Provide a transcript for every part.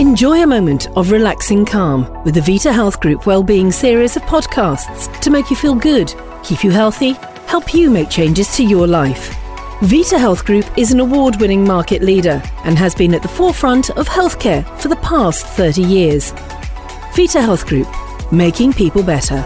Enjoy a moment of relaxing calm with the Vita Health Group Wellbeing series of podcasts to make you feel good, keep you healthy, help you make changes to your life. Vita Health Group is an award-winning market leader and has been at the forefront of healthcare for the past 30 years. Vita Health Group, making people better.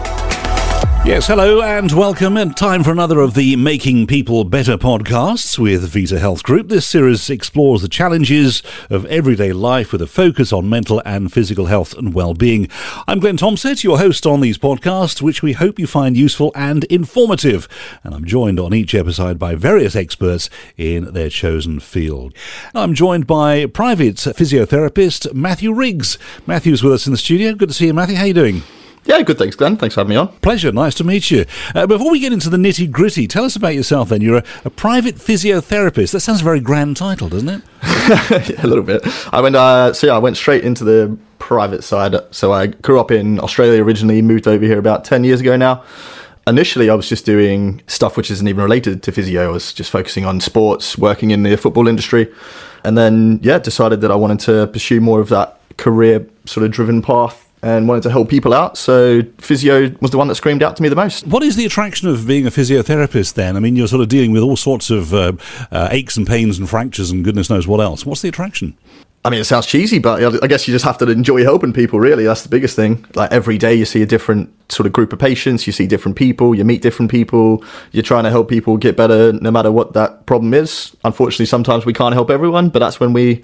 Yes, hello and welcome, and time for another of the Making People Better podcasts with Vita Health Group. This series explores the challenges of everyday life with a focus on mental and physical health and well-being. I'm Glenn Tomsett, your host on these podcasts, which we hope you find useful and informative. And I'm joined on each episode by various experts in their chosen field. I'm joined by private physiotherapist Matthew Riggs. Matthew's with us in the studio. Good to see you, Matthew. How are you doing? Yeah, good, thanks, Glenn. Thanks for having me on. Pleasure. Nice to meet you. Before we get into the nitty-gritty, tell us about yourself then. You're a private physiotherapist. That sounds a very grand title, doesn't it? Yeah, a little bit. I went straight into the private side. So I grew up in Australia originally, moved over here about 10 years ago now. Initially, I was just doing stuff which isn't even related to physio. I was just focusing on sports, working in the football industry. And then, decided that I wanted to pursue more of that career sort of driven path and wanted to help people out, so physio was the one that screamed out to me the most. What is the attraction of being a physiotherapist then? I mean, you're sort of dealing with all sorts of aches and pains and fractures and goodness knows what else. What's the attraction? I mean, it sounds cheesy, but I guess you just have to enjoy helping people, really. That's the biggest thing. Like, every day you see a different sort of group of patients, you see different people, you meet different people, you're trying to help people get better no matter what that problem is. Unfortunately, sometimes we can't help everyone, but that's when we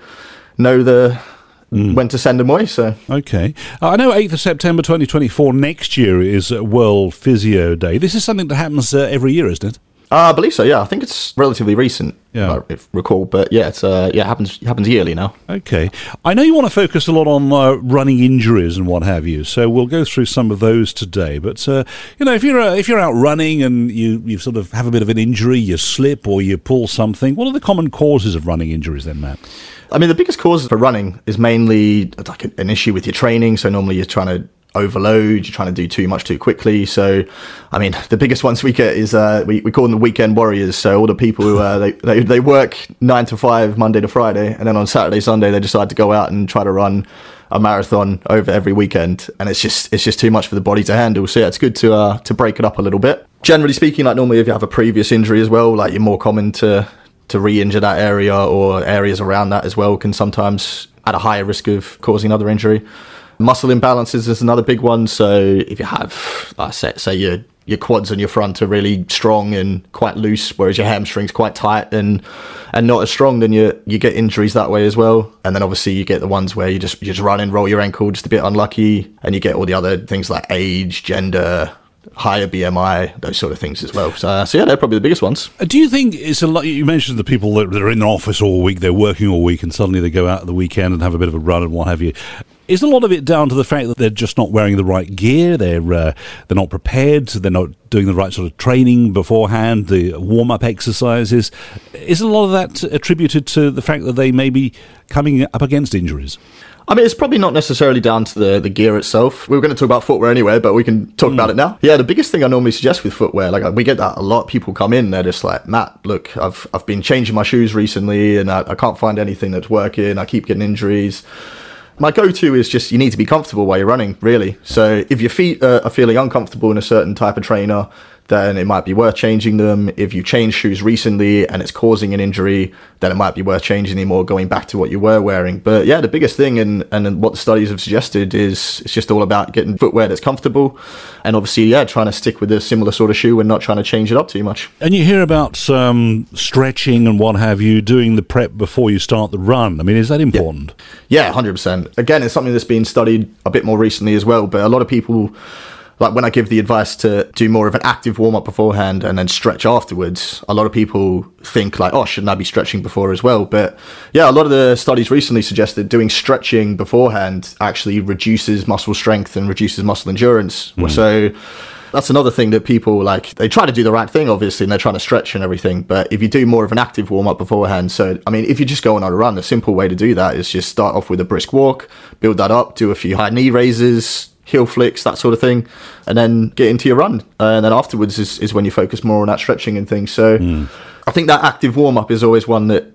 know when to send them away. So okay, I know 8th of September 2024 next year is World Physio Day. This is something that happens every year, isn't it? I believe so. Yeah, I think it's relatively recent. Yeah, if I recall, but it happens yearly now. Okay, I know you want to focus a lot on running injuries and what have you, so we'll go through some of those today. But if you're out running and you sort of have a bit of an injury, you slip or you pull something, what are the common causes of running injuries then, Matt? I mean, the biggest cause for running is mainly like an issue with your training. So normally you're trying to overload, you're trying to do too much too quickly. So, I mean, the biggest ones we get is we call them the weekend warriors. So all the people who they work 9 to 5 Monday to Friday, and then on Saturday, Sunday they decide to go out and try to run a marathon over every weekend, and it's just too much for the body to handle. So yeah, it's good to break it up a little bit. Generally speaking, like normally if you have a previous injury as well, like you're more common to re-injure that area, or areas around that as well can sometimes at a higher risk of causing another injury. Muscle imbalances is another big one. So if you have, say your quads and your front are really strong and quite loose, whereas your hamstring's quite tight and not as strong, then you get injuries that way as well. And then obviously you get the ones where you just run and roll your ankle just a bit unlucky, and you get all the other things like age, gender, higher BMI, those sort of things as well. So they're probably the biggest ones. Do you think it's a lot? You mentioned the people that are in the office all week, they're working all week, and suddenly they go out at the weekend and have a bit of a run and what have you. Is a lot of it down to the fact that they're just not wearing the right gear? They're not prepared. They're not doing the right sort of training beforehand. The warm-up exercises. Is a lot of that attributed to the fact that they may be coming up against injuries? I mean, it's probably not necessarily down to the gear itself. We were going to talk about footwear anyway, but we can talk about it now. Yeah, the biggest thing I normally suggest with footwear, like we get that a lot. People come in, they're just like, Matt, look, I've been changing my shoes recently and I can't find anything that's working. I keep getting injuries. My go-to is just you need to be comfortable while you're running, really. So if your feet are feeling uncomfortable in a certain type of trainer, then it might be worth changing them. If you changed shoes recently and it's causing an injury, then it might be worth changing them or going back to what you were wearing. But yeah, the biggest thing and what the studies have suggested is it's just all about getting footwear that's comfortable, and obviously, trying to stick with a similar sort of shoe and not trying to change it up too much. And you hear about stretching and what have you, doing the prep before you start the run. I mean, is that important? Yeah, 100%. Again, it's something that's been studied a bit more recently as well, but a lot of people, like when I give the advice to do more of an active warm-up beforehand and then stretch afterwards, a lot of people think like, oh, shouldn't I be stretching before as well? But yeah, a lot of the studies recently suggest that doing stretching beforehand actually reduces muscle strength and reduces muscle endurance. So that's another thing that people like, they try to do the right thing, obviously, and they're trying to stretch and everything. But if you do more of an active warm-up beforehand, so, I mean, if you're just going on a run, the simple way to do that is just start off with a brisk walk, build that up, do a few high knee raises, heel flicks, that sort of thing, and then get into your run. And then afterwards is when you focus more on that stretching and things. So I think that active warm-up is always one that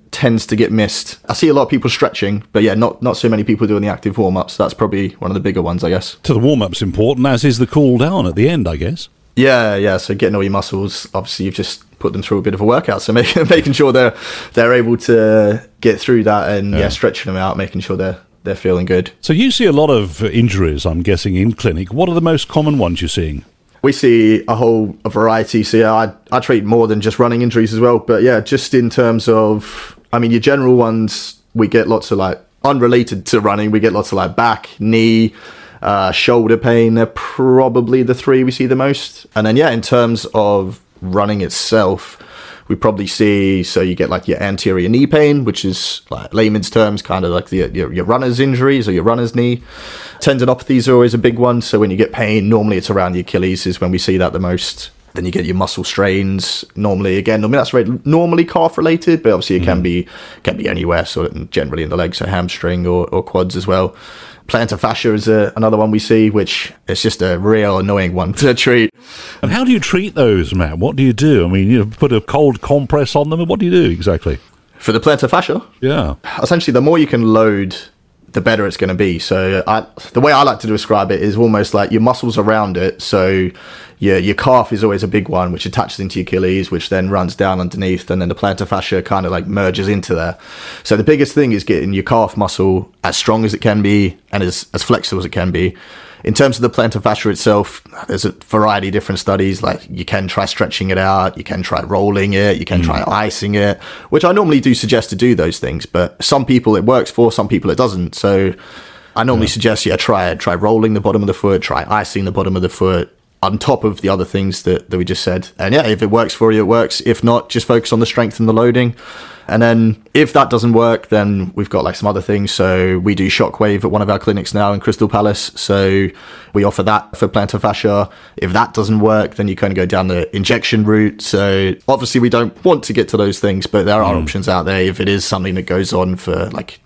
tends to get missed. I see a lot of people stretching, but yeah, not so many people doing the active warm-ups. That's probably one of the bigger ones, I guess. So the warm-up's important, as is the cool down at the end, I guess. Yeah. So getting all your muscles, obviously you've just put them through a bit of a workout. So making sure they're able to get through that and stretching them out, making sure they're feeling good. So you see a lot of injuries, I'm guessing, in clinic. What are the most common ones you're seeing? We see a variety. So yeah, I treat more than just running injuries as well. But yeah, just in terms of, I mean, your general ones, we get lots of like unrelated to running. We get lots of like back, knee, shoulder pain. They're probably the three we see the most. And then yeah, in terms of running itself, we probably see, so you get like your anterior knee pain, which is like layman's terms, kind of like your runner's injuries or your runner's knee. Tendinopathies are always a big one. So when you get pain, normally it's around the Achilles is when we see that the most. Then you get your muscle strains. Normally that's normally calf related, but obviously it can be anywhere. So generally in the legs, so hamstring or quads as well. Plantar fascia is another one we see, which is just a real annoying one to treat. And how do you treat those, Matt? What do you do? I mean, you put a cold compress on them, and what do you do exactly? For the plantar fascia? Yeah. Essentially, the more you can load, the better it's going to be. So the way I like to describe it is almost like your muscles around it. So your calf is always a big one, which attaches into your Achilles, which then runs down underneath, and then the plantar fascia kind of like merges into there. So the biggest thing is getting your calf muscle as strong as it can be and as flexible as it can be. In terms of the plantar fascia itself, there's a variety of different studies. Like you can try stretching it out, you can try rolling it, you can try icing it, which I normally do suggest to do those things. But some people it works for, some people it doesn't. So I normally suggest, try rolling the bottom of the foot, try icing the bottom of the foot on top of the other things that we just said. And yeah, if it works for you, it works. If not, just focus on the strength and the loading. And then if that doesn't work, then we've got like some other things. So we do Shockwave at one of our clinics now in Crystal Palace. So we offer that for plantar fascia. If that doesn't work, then you kind of go down the injection route. So obviously we don't want to get to those things, but there are options out there. If it is something that goes on for like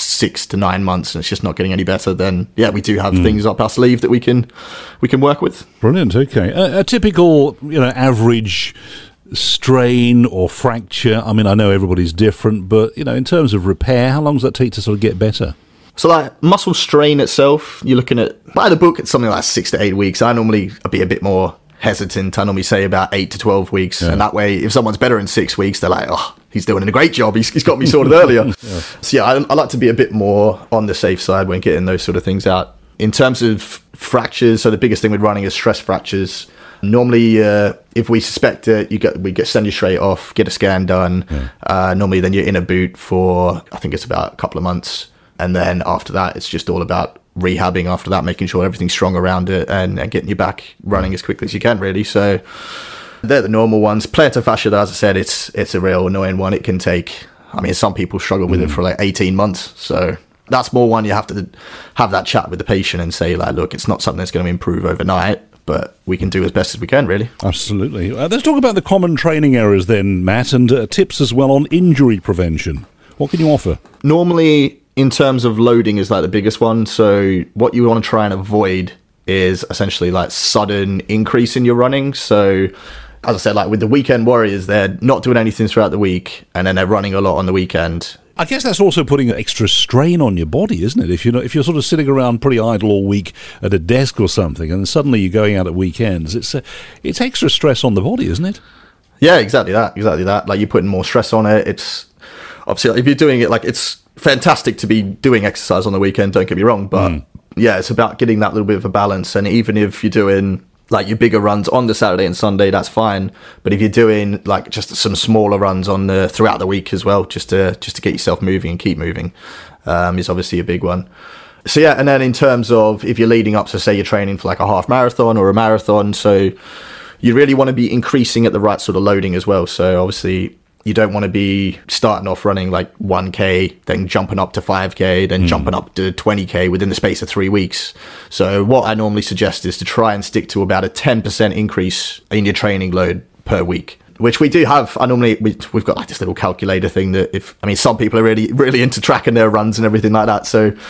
6 to 9 months and it's just not getting any better, then yeah, we do have things up our sleeve that we can work with. Brilliant. Okay. A typical, average strain or fracture, I mean, I know everybody's different, but in terms of repair, how long does that take to sort of get better? So like muscle strain itself, you're looking at, by the book, it's something like 6 to 8 weeks. I'd be a bit more hesitant. I normally say about 8 to 12 weeks. And that way, if someone's better in 6 weeks, they're like, oh, he's doing a great job. He's got me sorted earlier. So yeah, I like to be a bit more on the safe side when getting those sort of things out. In terms of fractures, so the biggest thing with running is stress fractures. Normally, if we suspect it, send you straight off, get a scan done. Normally, then you're in a boot for, I think it's about a couple of months. And then after that, it's just all about rehabbing after that, making sure everything's strong around it and getting you back running as quickly as you can, really. So they're the normal ones. Plantar fascia, though, as I said, it's a real annoying one. It can take, some people struggle with it for like 18 months. So that's more one you have to have that chat with the patient and say, like, look, it's not something that's going to improve overnight, but we can do as best as we can, really. Absolutely. Let's talk about the common training errors then, Matt, and tips as well on injury prevention. What can you offer? Normally, in terms of loading is like the biggest one. So what you want to try and avoid is essentially like sudden increase in your running. So as I said, like with the weekend warriors, they're not doing anything throughout the week and then they're running a lot on the weekend. I guess that's also putting extra strain on your body, isn't it? If you're sort of sitting around pretty idle all week at a desk or something, and suddenly you're going out at weekends, it's extra stress on the body, isn't it? Yeah, exactly that. Like you're putting more stress on it. It's obviously if you're doing it, like it's fantastic to be doing exercise on the weekend. Don't get me wrong, but yeah, it's about getting that little bit of a balance. And even if you're doing like your bigger runs on the Saturday and Sunday, that's fine. But if you're doing like just some smaller runs on throughout the week as well, just to get yourself moving and keep moving, is obviously a big one. So yeah, and then in terms of if you're leading up to, say, you're training for like a half marathon or a marathon, so you really want to be increasing at the right sort of loading as well. So obviously you don't want to be starting off running like 1K, then jumping up to 5K, then jumping up to 20K within the space of 3 weeks. So what I normally suggest is to try and stick to about a 10% increase in your training load per week, which we do have. We've got like this little calculator thing that some people are really, really into tracking their runs and everything like that. So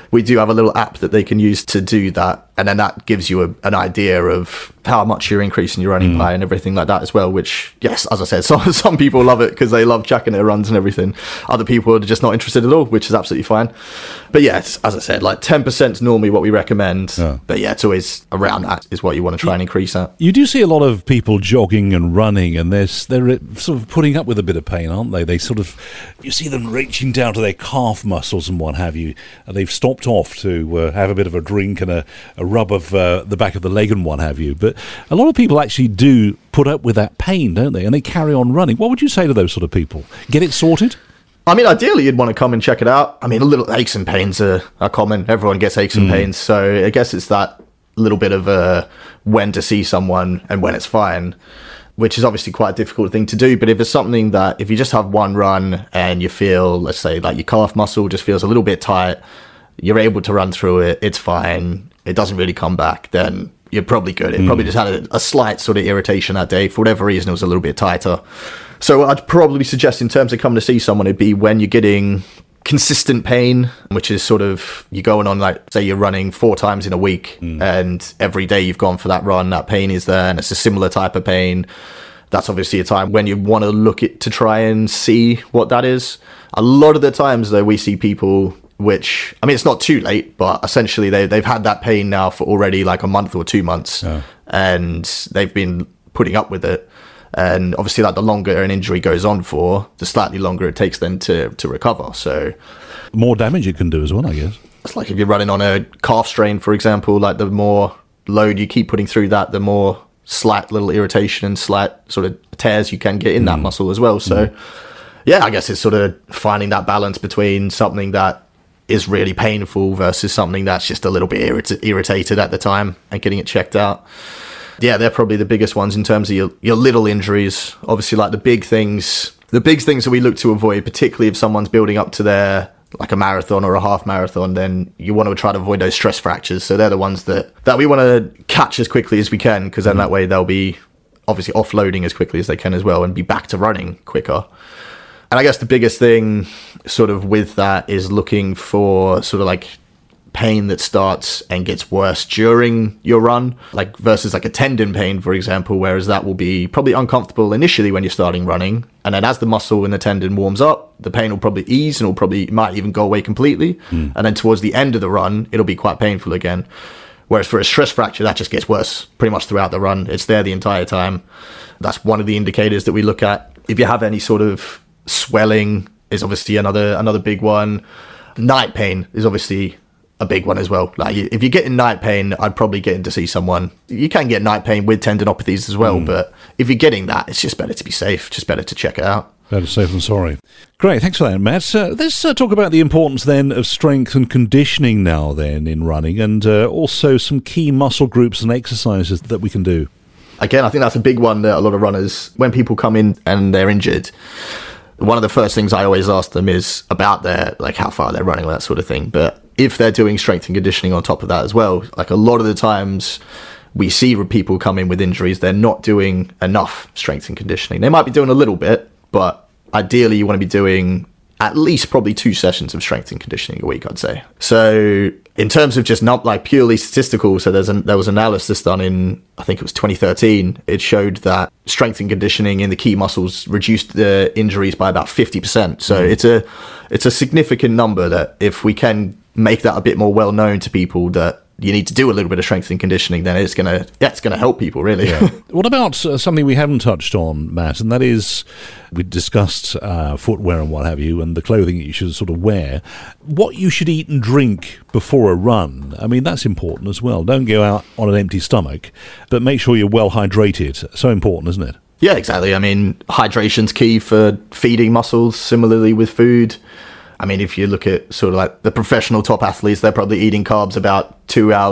we do have a little app that they can use to do that. And then that gives you an idea of how much you're increasing your running by and everything like that as well, which, yes, as I said, some people love it because they love tracking their runs and everything. Other people are just not interested at all, which is absolutely fine. But yeah, as I said, like 10% is normally what we recommend. But yeah, it's always around that is what you want to try and increase at. You do see a lot of people jogging and running, and they're sort of putting up with a bit of pain, aren't they? They sort of, you see them reaching down to their calf muscles and what have you. They've stopped off to have a bit of a drink and a rub of the back of the leg and what have you. But a lot of people actually do put up with that pain, don't they? And they carry on running. What would you say to those sort of people? Get it sorted? I mean, ideally, you'd want to come and check it out. I mean, a little aches and pains are common. Everyone gets aches and pains. So I guess it's that little bit of when to see someone and when it's fine, which is obviously quite a difficult thing to do. But if it's something that if you just have one run and you feel, let's say, like your calf muscle just feels a little bit tight, you're able to run through it, it's fine, it doesn't really come back, then you're probably good. It probably just had a slight sort of irritation that day. For whatever reason, it was a little bit tighter. So I'd probably suggest in terms of coming to see someone, it'd be when you're getting consistent pain, which is sort of you're going on, like, say you're running 4 times in a week and every day you've gone for that run, that pain is there and it's a similar type of pain. That's obviously a time when you want to look at to try and see what that is. A lot of the times, though, we see people which, I mean, it's not too late, but essentially they've had that pain now for already like a month or 2 months and they've been putting up with it. And obviously, like, the longer an injury goes on for, the slightly longer it takes then to recover. So more damage it can do as well, I guess. It's like if you're running on a calf strain, for example, like the more load you keep putting through that, the more slight little irritation and slight sort of tears you can get in that muscle as well. So yeah, I guess it's sort of finding that balance between something that is really painful versus something that's just a little bit irritated at the time and getting it checked out. Yeah, they're probably the biggest ones in terms of your little injuries. Obviously, like the big things that we look to avoid, particularly if someone's building up to their, like, a marathon or a half marathon, then you want to try to avoid those stress fractures. So they're the ones that we want to catch as quickly as we can, because then that way they'll be obviously offloading as quickly as they can as well and be back to running quicker. And I guess the biggest thing sort of with that is looking for sort of like pain that starts and gets worse during your run, like versus like a tendon pain, for example, whereas that will be probably uncomfortable initially when you're starting running. And then as the muscle and the tendon warms up, the pain will probably ease and might even go away completely. And then towards the end of the run, it'll be quite painful again. Whereas for a stress fracture, that just gets worse pretty much throughout the run. It's there the entire time. That's one of the indicators that we look at. If you have any sort of swelling is obviously another big one. Night pain is obviously a big one as well. Like, if you're getting night pain, I'd probably get in to see someone. You can get night pain with tendinopathies as well, but if you're getting that, it's just better to be safe, just better to check it out. Better safe than sorry. Great, thanks for that, Matt. Let's talk about the importance then of strength and conditioning now then in running, and also some key muscle groups and exercises that we can do. Again, I think that's a big one that a lot of runners, when people come in and they're injured, one of the first things I always ask them is about their, like, how far they're running, that sort of thing. But if they're doing strength and conditioning on top of that as well, like, a lot of the times we see people come in with injuries, they're not doing enough strength and conditioning. They might be doing a little bit, but ideally you want to be doing at least probably 2 sessions of strength and conditioning a week, I'd say. So in terms of just not like purely statistical, so there was analysis done in, I think it was 2013. It showed that strength and conditioning in the key muscles reduced the injuries by about 50%. So it's a significant number that if we can make that a bit more well known to people that you need to do a little bit of strength and conditioning, then it's gonna help people, really. Yeah. What about something we haven't touched on, Matt, and that is, we discussed footwear and what have you, and the clothing that you should sort of wear. What you should eat and drink before a run, I mean, that's important as well. Don't go out on an empty stomach, but make sure you're well hydrated. So important, isn't it? Yeah, exactly. I mean, hydration's key for feeding muscles, similarly with food. I mean, if you look at sort of like the professional top athletes, they're probably eating carbs about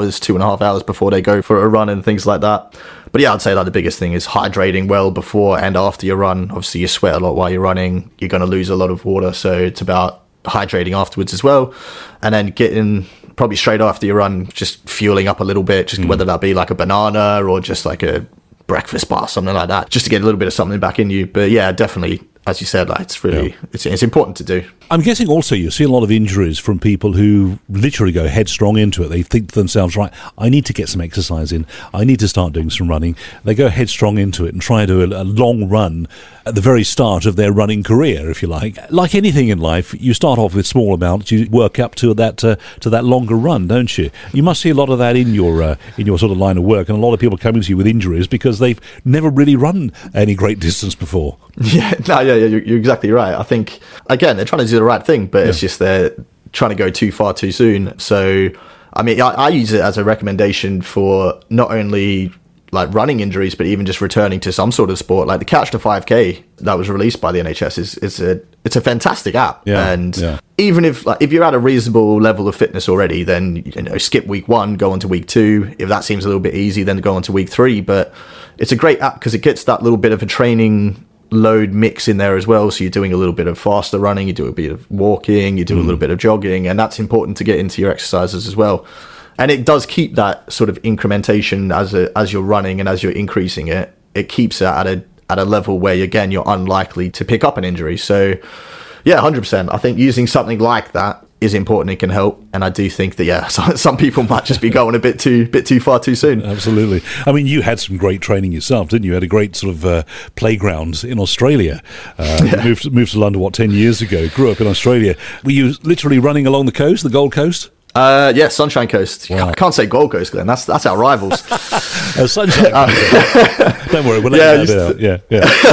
2.5 hours before they go for a run and things like that. But yeah, I'd say like the biggest thing is hydrating well before and after your run. Obviously, you sweat a lot while you're running. You're going to lose a lot of water. So it's about hydrating afterwards as well. And then getting probably straight after your run, just fueling up a little bit, just whether that be like a banana or just like a breakfast bar, something like that, just to get a little bit of something back in you. But yeah, definitely as you said, like it's really it's important to do. I'm guessing also you see a lot of injuries from people who literally go headstrong into it. They think to themselves, right, I need to get some exercise in. I need to start doing some running. They go headstrong into it and try to do a long run at the very start of their running career, if you like. Like anything in life, you start off with small amounts. You work up to that longer run, don't you? You must see a lot of that in your sort of line of work, and a lot of people coming to you with injuries because they've never really run any great distance before. You're exactly right. I think, again, they're trying to do the right thing, but it's just they're trying to go too far too soon. So, I mean, I use it as a recommendation for not only like running injuries, but even just returning to some sort of sport. Like the Couch to 5K that was released by the NHS it's a fantastic app. Even if you're at a reasonable level of fitness already, then skip week 1, go on to week 2. If that seems a little bit easy, then go on to week 3. But it's a great app because it gets that little bit of a training load mix in there as well. So you're doing a little bit of faster running, you do a bit of walking, you do a little bit of jogging, and that's important to get into your exercises as well. And it does keep that sort of incrementation as you're running and as you're increasing it. It keeps it at a level where, again, you're unlikely to pick up an injury. So, yeah, 100%. I think using something like that is important. It can help, and I do think that some people might just be going a bit too far too soon. Absolutely. I mean, you had some great training yourself, didn't you? You had a great sort of playground in Australia. You moved to London 10 years ago. Grew up in Australia. Were you literally running along the coast, the Gold Coast? Sunshine Coast. Wow. I can't say Gold Coast, Glenn. That's our rivals. Sunshine Coast. Don't worry, we'll let you out.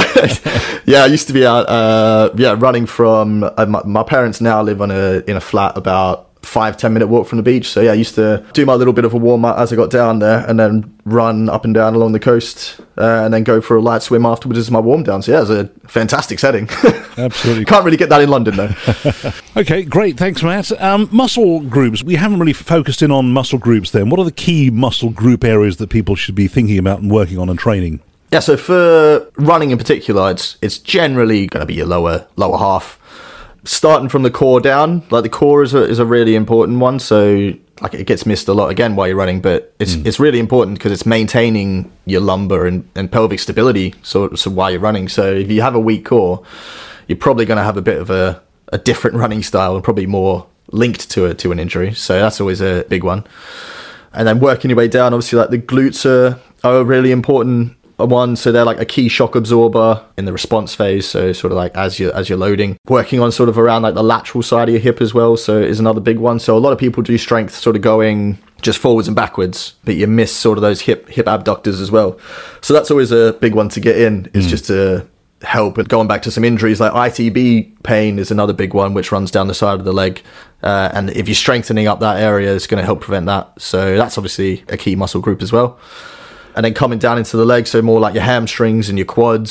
Yeah, I used to be out. Running from my parents now live in a flat about 5-10 minute walk from the beach. So yeah, I used to do my little bit of a warm up as I got down there, and then run up and down along the coast, and then go for a light swim afterwards as my warm down. So yeah, it's a fantastic setting. Absolutely. Can't really get that in London though. Okay, great. Thanks, Matt. Muscle groups. We haven't really focused in on muscle groups then. What are the key muscle group areas that people should be thinking about and working on and training? Yeah, so for running in particular, it's generally going to be your lower half. Starting from the core down, like the core is a really important one. So like it gets missed a lot again while you're running, but it's really important because it's maintaining your lumbar and pelvic stability so while you're running. So if you have a weak core, you're probably going to have a bit of a different running style and probably more linked to an injury. So that's always a big one. And then working your way down, obviously like the glutes are a really important one. So they're like a key shock absorber in the response phase. So sort of like as you're loading, working on sort of around like the lateral side of your hip as well. So is another big one. So a lot of people do strength sort of going just forwards and backwards, but you miss sort of those hip abductors as well. So that's always a big one to get in, is just to help. And going back to some injuries, like ITB pain is another big one, which runs down the side of the leg. And if you're strengthening up that area, it's going to help prevent that. So that's obviously a key muscle group as well. And then coming down into the legs, so more like your hamstrings and your quads.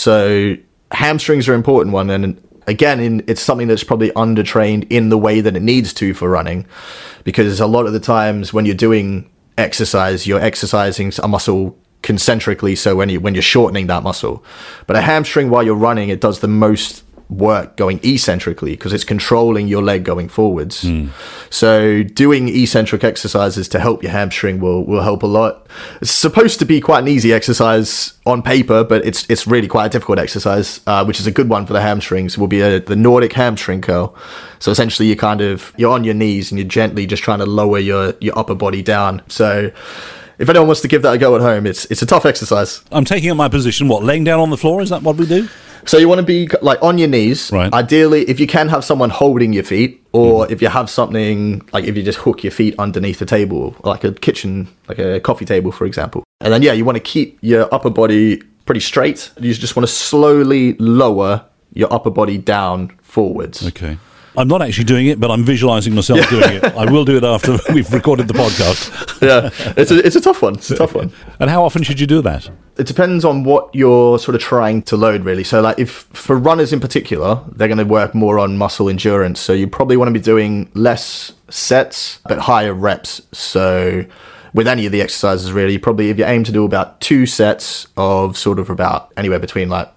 So hamstrings are an important one. And again, it's something that's probably undertrained in the way that it needs to for running, because a lot of the times when you're doing exercise, you're exercising a muscle concentrically, so when you're shortening that muscle. But a hamstring, while you're running, it does the most work going eccentrically because it's controlling your leg going forwards. So doing eccentric exercises to help your hamstring will help a lot. It's supposed to be quite an easy exercise on paper, but it's really quite a difficult exercise, which is a good one for the hamstrings. Will be the Nordic hamstring curl. So essentially you're on your knees and you're gently just trying to lower your upper body down. So if anyone wants to give that a go at home, it's a tough exercise. I'm taking up my position, laying down on the floor? Is that what we do? So you want to be like on your knees. Right. Ideally, if you can have someone holding your feet, or if you have something, like if you just hook your feet underneath the table, like a kitchen, like a coffee table, for example. And then, you want to keep your upper body pretty straight. You just want to slowly lower your upper body down forwards. Okay. I'm not actually doing it, but I'm visualizing myself doing it. I will do it after we've recorded the podcast. Yeah, it's a tough one. It's a tough one. And how often should you do that? It depends on what you're sort of trying to load, really. So like if for runners in particular, they're going to work more on muscle endurance. So you probably want to be doing less sets, but higher reps. So with any of the exercises, really, probably if you aim to do about 2 sets of sort of about anywhere between like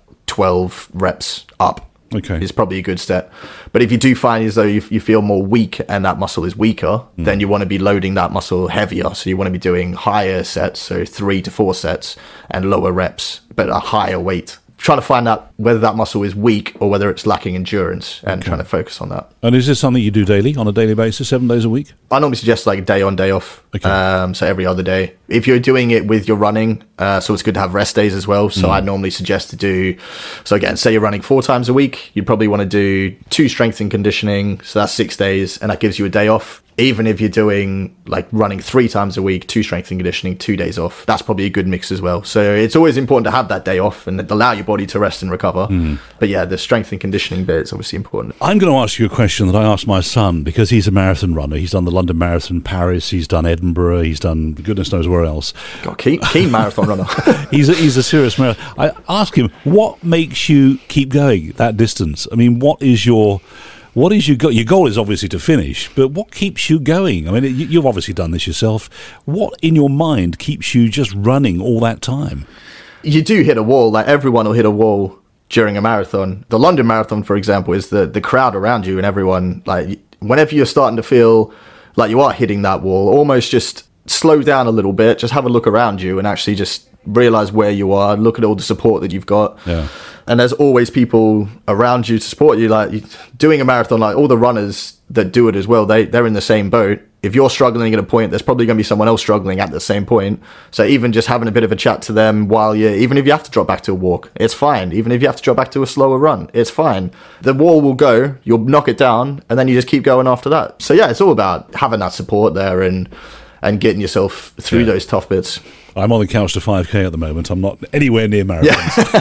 12 reps up. Okay. Is probably a good step. But if you do find as though you feel more weak and that muscle is weaker, then you want to be loading that muscle heavier. So you want to be doing higher sets, so 3 to 4 sets, and lower reps, but a higher weight trying to find out whether that muscle is weak or whether it's lacking endurance, and trying to focus on that. And is this something you do daily, on a daily basis, 7 days a week? I normally suggest like day on, day off. Okay. So every other day. If you're doing it with your running, so it's good to have rest days as well. So I normally suggest to do, so again, say you're running 4 times a week, you'd probably want to do 2 strength and conditioning. So that's 6 days, and that gives you a day off. Even if you're doing like running 3 times a week, 2 strength and conditioning, 2 days off, that's probably a good mix as well. So it's always important to have that day off and allow your body to rest and recover. But yeah, the strength and conditioning bit is obviously important. I'm going to ask you a question that I asked my son, because he's a marathon runner. He's done the London Marathon, Paris, he's done Edinburgh, he's done goodness knows where else. God, keen marathon runner. He's a serious marathon. I asked him, what makes you keep going that distance? I mean, what is your goal? Your goal is obviously to finish, but what keeps you going? I mean, you've obviously done this yourself. What in your mind keeps you just running all that time? You do hit a wall. Like, everyone will hit a wall during a marathon. The London Marathon, for example, is the crowd around you and everyone. Like, whenever you're starting to feel like you are hitting that wall, almost just slow down a little bit, just have a look around you and actually just realize where you are, look at all the support that you've got. Yeah. And there's always people around you to support you. Like, doing a marathon, like all the runners that do it as well, they're in the same boat. If you're struggling at a point, there's probably going to be someone else struggling at the same point. So even just having a bit of a chat to them even if you have to drop back to a walk, it's fine. Even if you have to drop back to a slower run, it's fine. The wall will go, you'll knock it down, and then you just keep going after that. So yeah, it's all about having that support there and getting yourself through those tough bits. I'm on the couch to 5K at the moment. I'm not anywhere near marathons.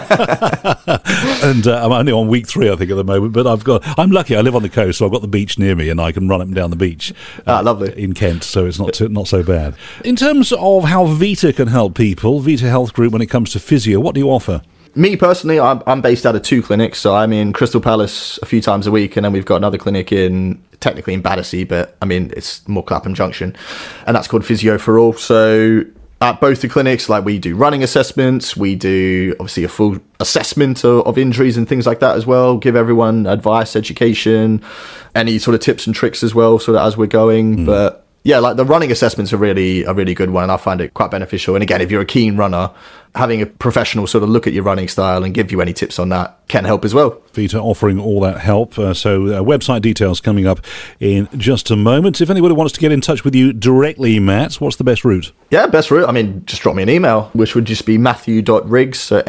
Yeah. And I'm only on week 3, I think, at the moment. But I'm lucky. I live on the coast, so I've got the beach near me, and I can run up and down the beach. Lovely. In Kent, so it's not so bad. In terms of how Vita can help people, Vita Health Group, when it comes to physio, what do you offer? Me personally, I'm based out of 2 clinics. So I'm in Crystal Palace a few times a week, and then we've got another clinic technically in Battersea, but I mean, it's more Clapham Junction, and that's called Physio for All. So at both the clinics, like, we do running assessments, we do obviously a full assessment of injuries and things like that as well, give everyone advice, education, any sort of tips and tricks as well, so that as we're going. But yeah, like, the running assessments are a really good one, and I find it quite beneficial. And again, if you're a keen runner, having a professional sort of look at your running style and give you any tips on that can help as well. Vita offering all that help. So website details coming up in just a moment. If anybody wants to get in touch with you directly, Matt, what's the best route? Yeah, best route, I mean, just drop me an email, which would just be matthew.riggs, so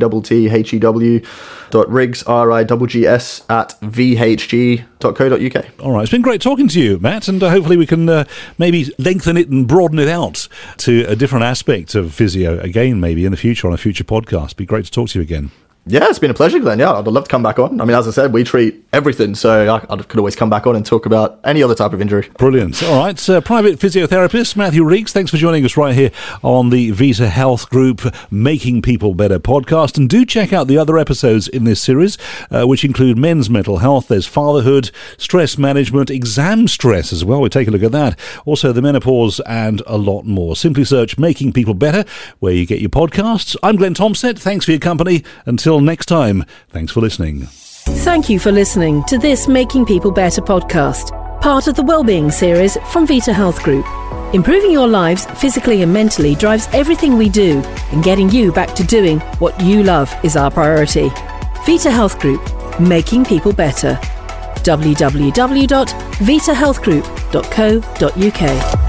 matthew.riggs, RIGGS, at vhg.co.uk. All right, it's been great talking to you, Matt, and hopefully we can maybe lengthen it and broaden it out to a different aspect of physio again, maybe in the future, on a future podcast. Be great to talk to you again. Yeah, it's been a pleasure, Glenn. Yeah, I'd love to come back on. I mean, as I said, we treat everything, so I could always come back on and talk about any other type of injury. Brilliant. All right, private physiotherapist Matthew Riggs, thanks for joining us right here on the Vita Health Group Making People Better podcast. And do check out the other episodes in this series, which include men's mental health, there's fatherhood, stress management, exam stress as well. We take a look at that. Also, the menopause and a lot more. Simply search Making People Better where you get your podcasts. I'm Glenn Thompson. Thanks for your company. Until next time, thanks for listening. Thank you for listening to this Making People Better podcast, part of the Wellbeing series from Vita Health Group. Improving your lives physically and mentally drives everything we do, and getting you back to doing what you love is our priority. Vita Health Group, making people better. www.vitahealthgroup.co.uk